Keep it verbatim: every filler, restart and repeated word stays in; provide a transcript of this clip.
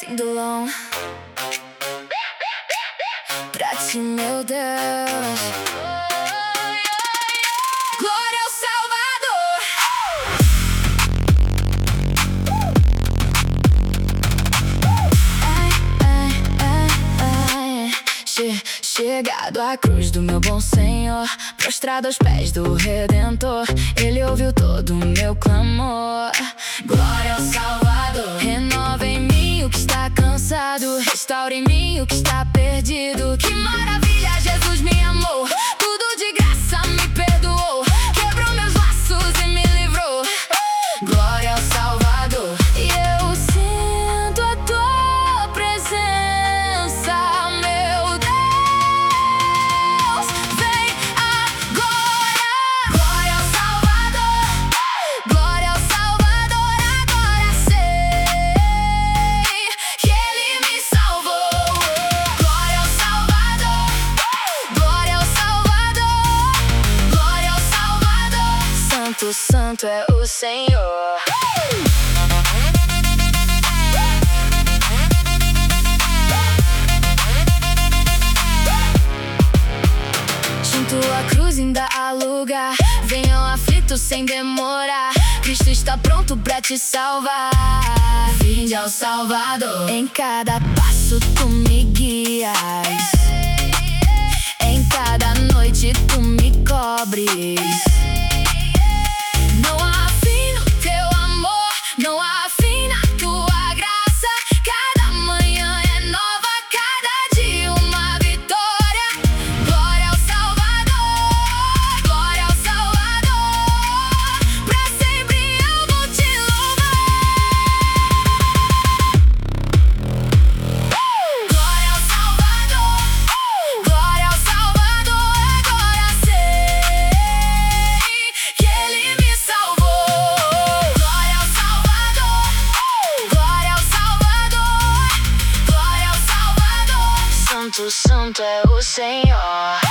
Sindulon, pra ti, meu Deus. Glória ao Salvador. Ai, ai, ai, ai. Che Chegado à cruz do meu bom Senhor, prostrado aos pés do Redentor, Ele ouviu todo o meu clamor. Glória ao Salvador. Renova em mim o que está cansado, restaura em mim o que está perdido. Que maravilha, Jesus me amou, tudo de graça me perdoou, quebrou meus laços e me livrou. Glória ao Salvador. E eu sinto a tua presença, meu Deus. Vem agora. Glória ao Salvador. Glória ao Salvador. Agora sei que Ele me salvou. Glória ao Salvador. Glória ao Salvador. Glória ao Salvador. Santo, santo é o Senhor. Junto à cruz ainda há lugar, venham aflitos sem demorar, Cristo está pronto pra te salvar. Vinde ao Salvador. Em cada passo tu me guias, em cada noite tu me cobres. Não há fim no teu amor, não há fim na tua graça. Cada manhã é nova, cada dia uma vitória. Glória ao Salvador, glória ao Salvador, pra sempre eu vou te louvar. Glória ao Salvador, glória ao Salvador. Agora sei que Ele me salvou. Glória ao Salvador, glória ao Salvador, glória ao Salvador. Santo, santo é o Senhor.